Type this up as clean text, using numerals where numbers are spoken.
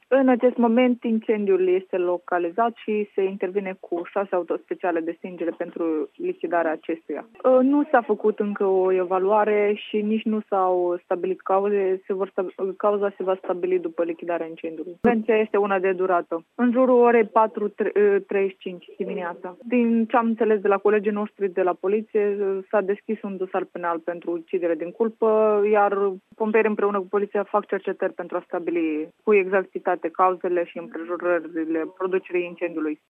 În acest moment, incendiul este localizat și se intervine cu 6 autospeciale de stingere pentru lichidarea acestuia. Nu s-a făcut încă o evaluare și nici nu s-au stabilit cauze. Cauza se va stabili după lichidarea incendiului. Intervenția este una de durată. În jurul orei 4:35 dimineața. Din ce am înțeles de la colegii noștri de la poliție, s-a deschis un dosar penal pentru ucidere din culpă, iar pompieri împreună cu poliția fac cercetări pentru a stabili cu exactitate cauzele și împrejurările producerii incendiului.